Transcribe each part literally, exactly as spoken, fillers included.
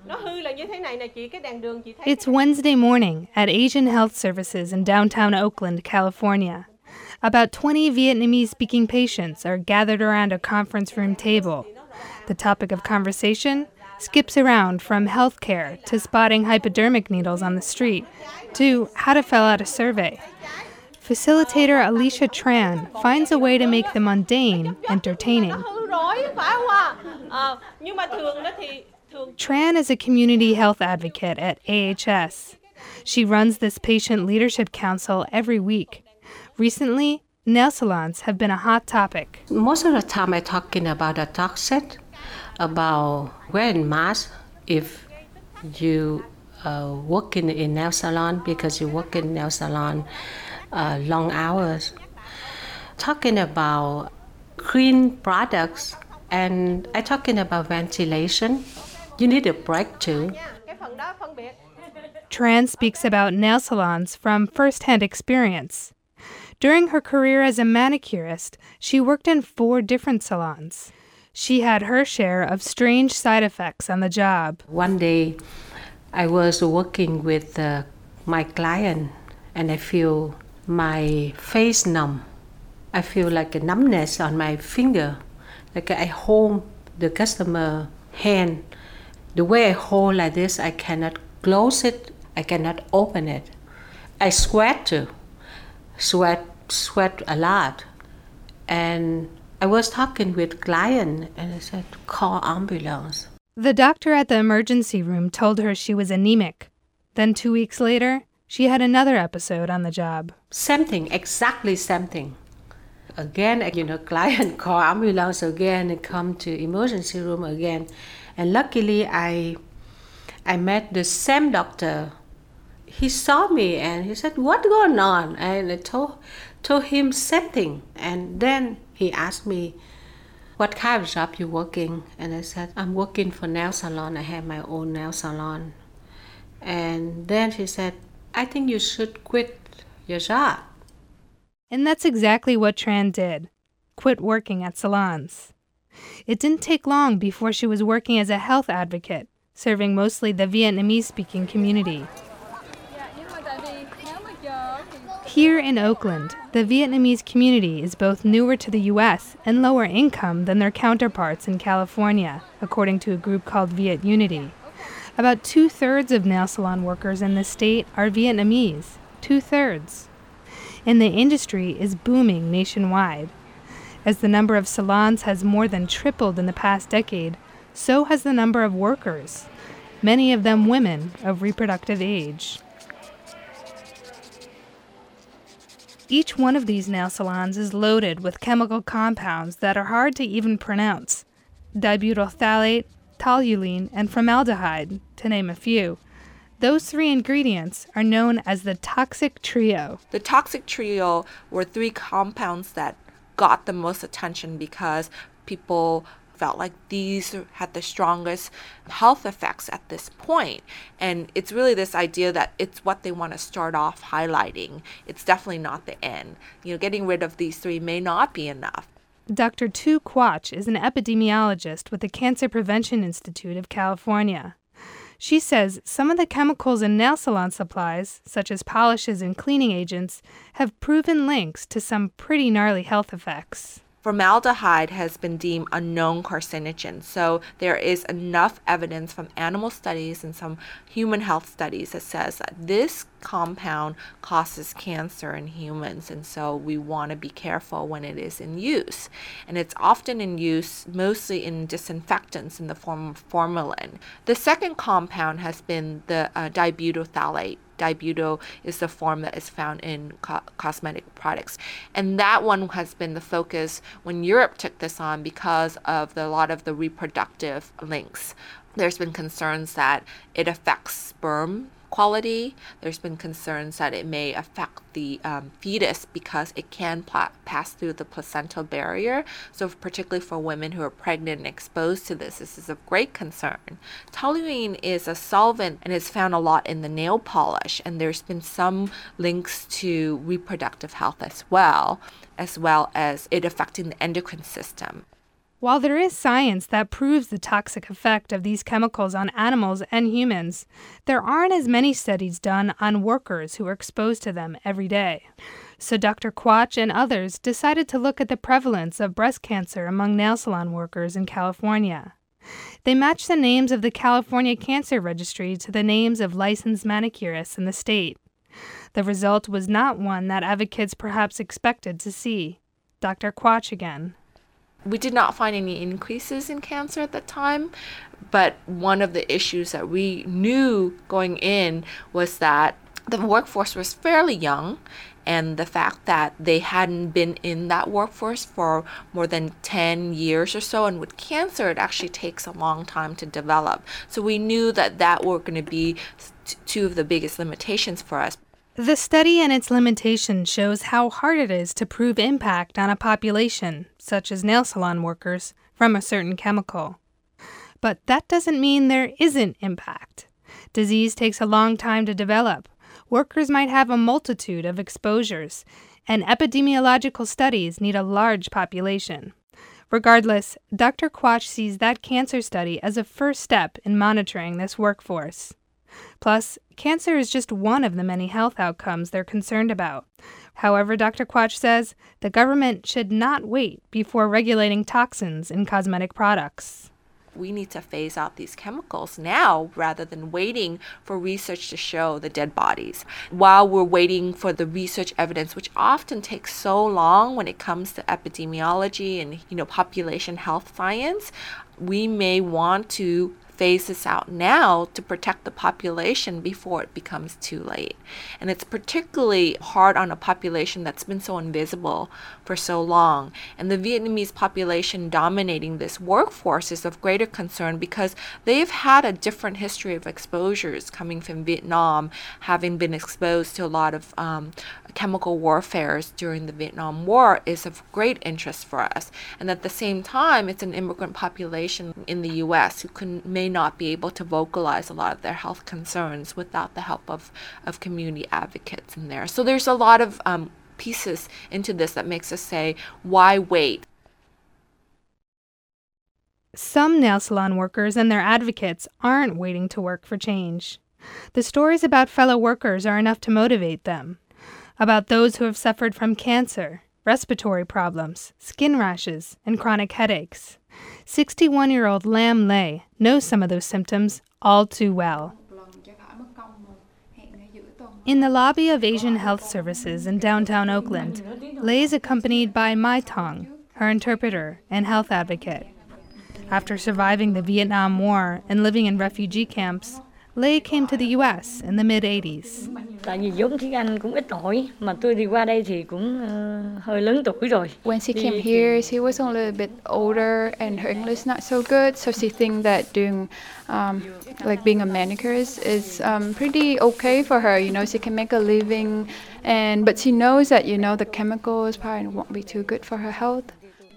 It's Wednesday morning at Asian Health Services in downtown Oakland, California. About twenty Vietnamese-speaking patients are gathered around a conference room table. The topic of conversation skips around from healthcare to spotting hypodermic needles on the street to how to fill out a survey. Facilitator Alicia Tran finds a way to make the mundane entertaining. Tran is a community health advocate at A H S. She runs this patient leadership council every week. Recently, nail salons have been a hot topic. Most of the time I'm talking about a toxin, about wearing masks if you uh, work in a nail salon because you work in nail salon uh, long hours. Talking about clean products, and I'm talking about ventilation. You need a break too. Tran speaks about nail salons from first-hand experience. During her career as a manicurist, she worked in four different salons. She had her share of strange side effects on the job. One day, I was working with uh, my client, and I feel my face numb. I feel like a numbness on my finger, like I hold the customer hand. The way I hold like this, I cannot close it, I cannot open it. I sweat too, sweat, sweat a lot. And I was talking with client, and I said, call ambulance. The doctor at the emergency room told her she was anemic. Then two weeks later, she had another episode on the job. Same thing, exactly same thing. Again, you know, client call ambulance again and come to emergency room again. And luckily, I I met the same doctor. He saw me and he said, "What's going on?" And I told told him same thing. And then he asked me, "What kind of job you working?" And I said, "I'm working for nail salon. I have my own nail salon." And then he said, "I think you should quit your job." And that's exactly what Tran did, quit working at salons. It didn't take long before she was working as a health advocate, serving mostly the Vietnamese-speaking community. Here in Oakland, the Vietnamese community is both newer to the U S and lower income than their counterparts in California, according to a group called Viet Unity. About two-thirds of nail salon workers in the state are Vietnamese, two-thirds. And the industry is booming nationwide. As the number of salons has more than tripled in the past decade, so has the number of workers, many of them women of reproductive age. Each one of these nail salons is loaded with chemical compounds that are hard to even pronounce: dibutyl phthalate, toluene, and formaldehyde, to name a few. Those three ingredients are known as the toxic trio. The toxic trio were three compounds that got the most attention because people felt like these had the strongest health effects at this point. And it's really this idea that it's what they want to start off highlighting. It's definitely not the end. You know, getting rid of these three may not be enough. Doctor Tu Quach is an epidemiologist with the Cancer Prevention Institute of California. She says some of the chemicals in nail salon supplies, such as polishes and cleaning agents, have proven links to some pretty gnarly health effects. Formaldehyde has been deemed a known carcinogen, so there is enough evidence from animal studies and some human health studies that says that this compound causes cancer in humans, and so we want to be careful when it is in use. And it's often in use mostly in disinfectants in the form of formalin. The second compound has been the uh, dibutyl phthalate. Dibutyl is the form that is found in co- cosmetic products. And that one has been the focus when Europe took this on because of the, a lot of the reproductive links. There's been concerns that it affects sperm quality. There's been concerns that it may affect the um, fetus because it can pla- pass through the placental barrier. So particularly for women who are pregnant and exposed to this, this is of great concern. Toluene is a solvent and is found a lot in the nail polish, and there's been some links to reproductive health as well, as well as it affecting the endocrine system. While there is science that proves the toxic effect of these chemicals on animals and humans, there aren't as many studies done on workers who are exposed to them every day. So Doctor Quach and others decided to look at the prevalence of breast cancer among nail salon workers in California. They matched the names of the California Cancer Registry to the names of licensed manicurists in the state. The result was not one that advocates perhaps expected to see. Doctor Quach again. We did not find any increases in cancer at the time, but one of the issues that we knew going in was that the workforce was fairly young, and the fact that they hadn't been in that workforce for more than ten years or so, and with cancer, it actually takes a long time to develop. So we knew that that were going to be two of the biggest limitations for us. The study and its limitation shows how hard it is to prove impact on a population, such as nail salon workers, from a certain chemical. But that doesn't mean there isn't impact. Disease takes a long time to develop. Workers might have a multitude of exposures, and epidemiological studies need a large population. Regardless, Doctor Quach sees that cancer study as a first step in monitoring this workforce. Plus, cancer is just one of the many health outcomes they're concerned about. However, Doctor Quach says the government should not wait before regulating toxins in cosmetic products. We need to phase out these chemicals now rather than waiting for research to show the dead bodies. While we're waiting for the research evidence, which often takes so long when it comes to epidemiology and, you know, population health science, we may want to phase this out now to protect the population before it becomes too late. And it's particularly hard on a population that's been so invisible for so long. And the Vietnamese population dominating this workforce is of greater concern because they've had a different history of exposures coming from Vietnam, having been exposed to a lot of um, chemical warfares during the Vietnam War is of great interest for us. And at the same time, it's an immigrant population in the U S who can, may not be able to vocalize a lot of their health concerns without the help of, of community advocates in there. So there's a lot of um, pieces into this that makes us say, why wait? Some nail salon workers and their advocates aren't waiting to work for change. The stories about fellow workers are enough to motivate them. About those who have suffered from cancer, respiratory problems, skin rashes, and chronic headaches. sixty-one-year-old Lam Lê knows some of those symptoms all too well. In the lobby of Asian Health Services in downtown Oakland, Lê is accompanied by Mai Thong, her interpreter and health advocate. After surviving the Vietnam War and living in refugee camps, Lê came to the U S in the mid-eighties. When she came here, she was a little bit older and her English not so good, so she thinks that doing, um, like being a manicurist is um, pretty okay for her. You know, she can make a living, and but she knows that, you know, the chemicals probably won't be too good for her health.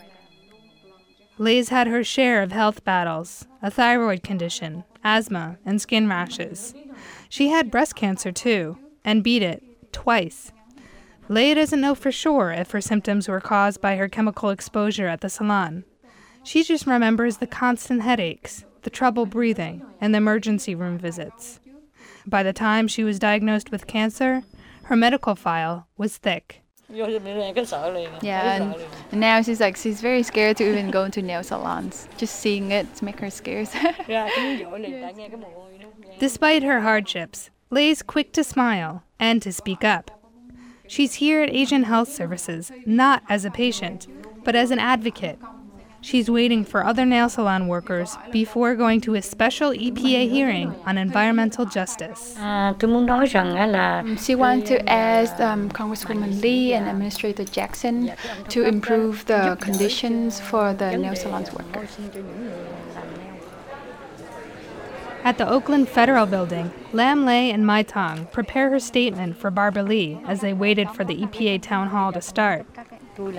Lé's had her share of health battles, a thyroid condition, asthma, and skin rashes. She had breast cancer too, and beat it, twice. Lê doesn't know for sure if her symptoms were caused by her chemical exposure at the salon. She just remembers the constant headaches, the trouble breathing, and the emergency room visits. By the time she was diagnosed with cancer, her medical file was thick. Yeah, and now she's like, she's very scared to even go to nail salons. Just seeing it makes her scared. Despite her hardships, Lé's quick to smile and to speak up. She's here at Asian Health Services, not as a patient, but as an advocate. She's waiting for other nail salon workers before going to a special E P A hearing on environmental justice. She wants to ask um, Congresswoman Lee and Administrator Jackson to improve the conditions for the nail salons workers. At the Oakland Federal Building, Lam Lê and Mai Thong prepare her statement for Barbara Lee as they waited for the E P A town hall to start. Okay.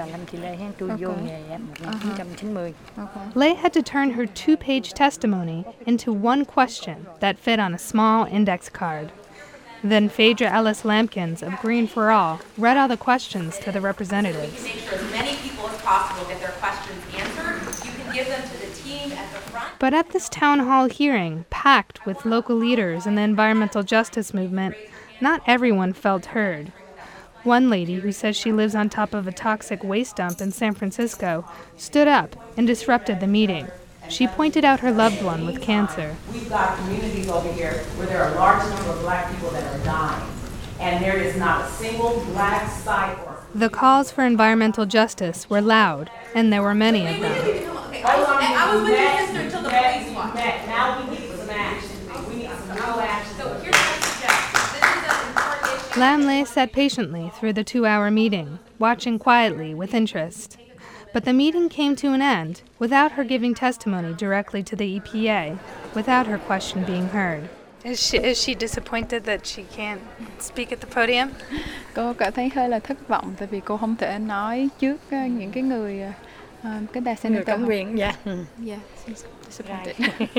Uh-huh. Lê had to turn her two-page testimony into one question that fit on a small index card. Then Phaedra Ellis Lampkins of Green for All read all the questions to the representatives. Make sure as many people as possible get their questions answered. You can give them to the team at the front. But at this town hall hearing, packed with local leaders in the environmental justice movement, not everyone felt heard. One lady, who says she lives on top of a toxic waste dump in San Francisco, stood up and disrupted the meeting. She pointed out her loved one with cancer. We've got communities over here where there are a large number of black people that are dying, and there is not a single black site or... The calls for environmental justice were loud, and there were many of them. Okay, I was, I was with your sister until the police walked. Now we need some action. We need some real action. So here's what I suggest. This is an important issue. Lam Lei sat patiently through the two-hour meeting, watching quietly with interest. But the meeting came to an end without her giving testimony directly to the E P A, without her question being heard. Is she, is she disappointed that she can't speak at the podium? Cô cảm thấy hơi là thất vọng tại vì cô không thể nói trước uh, những cái người uh, cái đài senator. Người cầm quyền, dạ. Yeah, she's disappointed.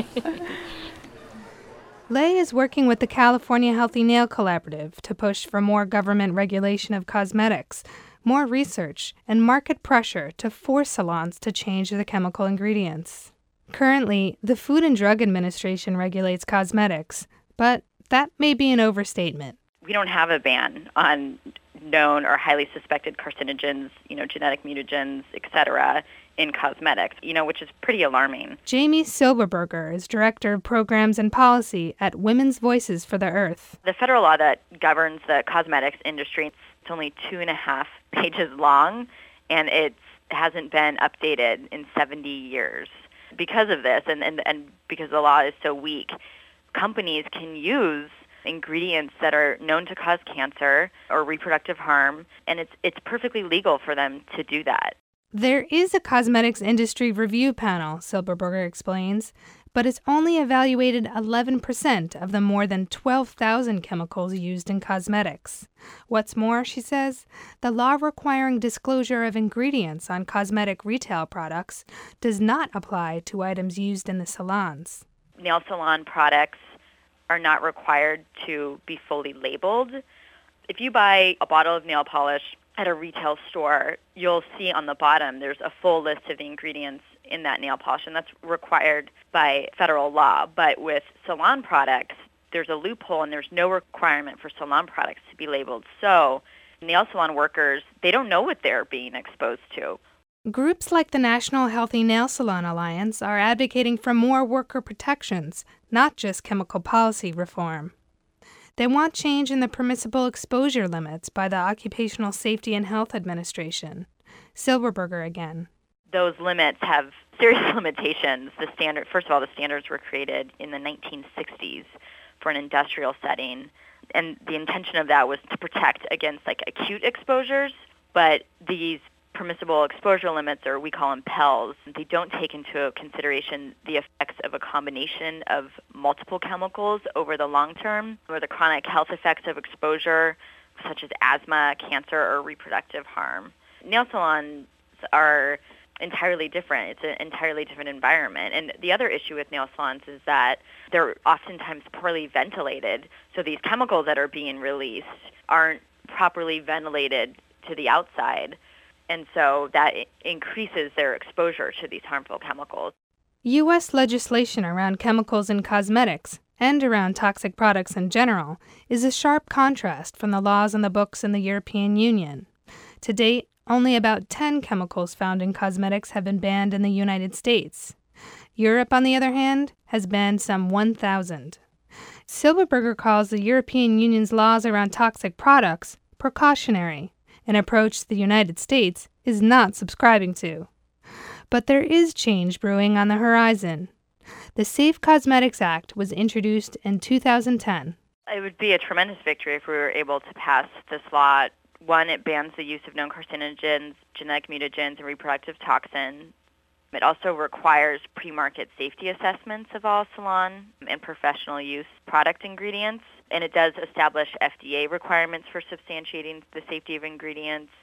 Lei is working with the California Healthy Nail Collaborative to push for more government regulation of cosmetics, more research, and market pressure to force salons to change the chemical ingredients. Currently, the Food and Drug Administration regulates cosmetics, but that may be an overstatement. We don't have a ban on known or highly suspected carcinogens, you know, genetic mutagens, et cetera, in cosmetics, you know, which is pretty alarming. Jamie Silberberger is Director of Programs and Policy at Women's Voices for the Earth. The federal law that governs the cosmetics industry, it's only two and a half pages long, and it hasn't been updated in seventy years. Because of this, and, and, and because the law is so weak, companies can use ingredients that are known to cause cancer or reproductive harm, and it's it's perfectly legal for them to do that. There is a cosmetics industry review panel, Silberberger explains, but it's only evaluated eleven percent of the more than twelve thousand chemicals used in cosmetics. What's more, she says, the law requiring disclosure of ingredients on cosmetic retail products does not apply to items used in the salons. Nail salon products are not required to be fully labeled. If you buy a bottle of nail polish at a retail store, you'll see on the bottom there's a full list of the ingredients in that nail polish, and that's required by federal law. But with salon products, there's a loophole, and there's no requirement for salon products to be labeled. So nail salon workers, they don't know what they're being exposed to. Groups like the National Healthy Nail Salon Alliance are advocating for more worker protections, not just chemical policy reform. They want change in the permissible exposure limits by the Occupational Safety and Health Administration. Silberberger again. Those limits have serious limitations. The standard, first of all, the standards were created in the nineteen sixties for an industrial setting, and the intention of that was to protect against like acute exposures. But these permissible exposure limits, or we call them P E Ls, they don't take into consideration the effects of a combination of multiple chemicals over the long term, or the chronic health effects of exposure, such as asthma, cancer, or reproductive harm. Nail salons are entirely different. It's an entirely different environment. And the other issue with nail salons is that they're oftentimes poorly ventilated. So these chemicals that are being released aren't properly ventilated to the outside. And so that increases their exposure to these harmful chemicals. U S legislation around chemicals in cosmetics and around toxic products in general is a sharp contrast from the laws on the books in the European Union. To date, only about ten chemicals found in cosmetics have been banned in the United States. Europe, on the other hand, has banned some one thousand. Silberberger calls the European Union's laws around toxic products precautionary, an approach the United States is not subscribing to. But there is change brewing on the horizon. The Safe Cosmetics Act was introduced in two thousand ten. It would be a tremendous victory if we were able to pass this law. One, it bans the use of known carcinogens, genetic mutagens, and reproductive toxins. It also requires pre-market safety assessments of all salon and professional use product ingredients. And it does establish F D A requirements for substantiating the safety of ingredients.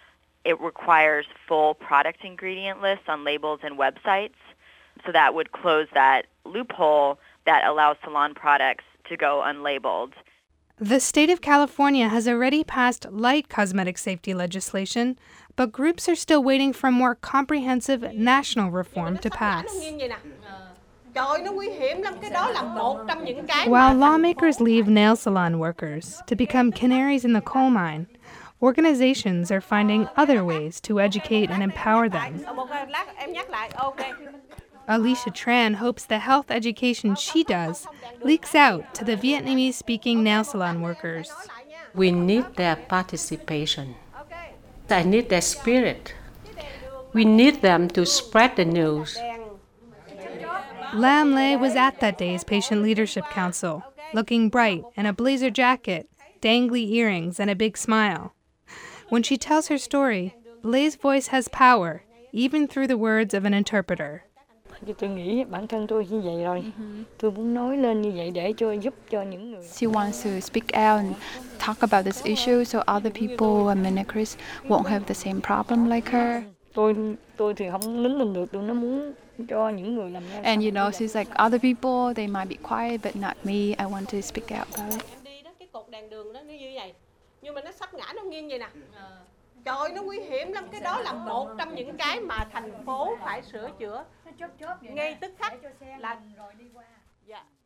It requires full product ingredient lists on labels and websites. So that would close that loophole that allows salon products to go unlabeled. The state of California has already passed light cosmetic safety legislation, but groups are still waiting for more comprehensive national reform to pass. While lawmakers leave nail salon workers to become canaries in the coal mine, organizations are finding other ways to educate and empower them. Alicia Tran hopes the health education she does leaks out to the Vietnamese-speaking nail salon workers. We need their participation. I need their spirit. We need them to spread the news. Lam Lê was at that day's Patient Leadership Council, looking bright in a blazer jacket, dangly earrings, and a big smile. When she tells her story, Lê's voice has power, even through the words of an interpreter. She wants to speak out and talk about this issue so other people and mimickers won't have the same problem like her. And you know, she's like, other people, they might be quiet, but not me. I want to speak out about it. Trời ơi, nó nguy hiểm lắm. Cái đó là một trong những cái mà thành phố phải sửa chữa ngay tức khắc là